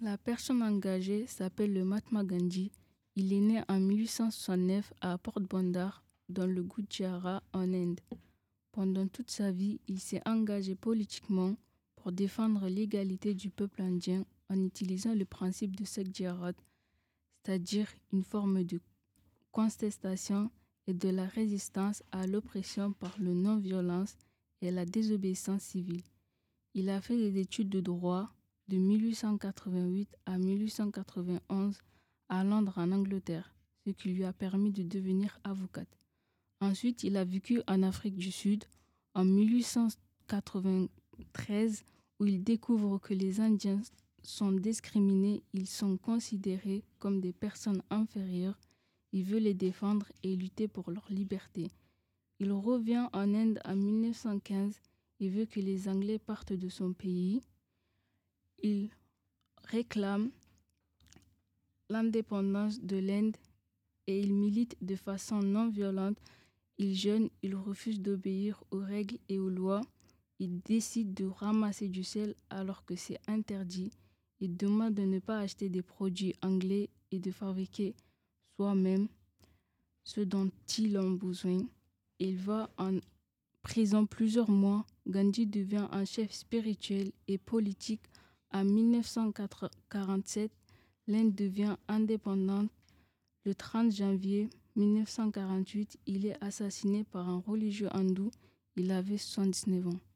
La personne engagée s'appelle le Mahatma Gandhi. Il est né en 1869 à Port Bandar, dans le Gujarat, en Inde. Pendant toute sa vie, il s'est engagé politiquement pour défendre l'égalité du peuple indien en utilisant le principe de Sikh-Jarad, c'est-à-dire une forme de contestation et de la résistance à l'oppression par la non-violence et la désobéissance civile. Il a fait des études de droit de 1888 à 1891 à Londres en Angleterre, ce qui lui a permis de devenir avocate. Ensuite, il a vécu en Afrique du Sud en 1893 où il découvre que les Indiens sont discriminés, ils sont considérés comme des personnes inférieures. Il veut les défendre et lutter pour leur liberté. Il revient en Inde en 1915 et veut que les Anglais partent de son pays. Il réclame l'indépendance de l'Inde et il milite de façon non violente. Il jeûne, il refuse d'obéir aux règles et aux lois. Il décide de ramasser du sel alors que c'est interdit. Il demande de ne pas acheter des produits anglais et de fabriquer soi-même ce dont il a besoin. Il va en prison plusieurs mois. Gandhi devient un chef spirituel et politique. En 1947, l'Inde devient indépendante. Le 30 janvier 1948, il est assassiné par un religieux hindou. Il avait 79 ans.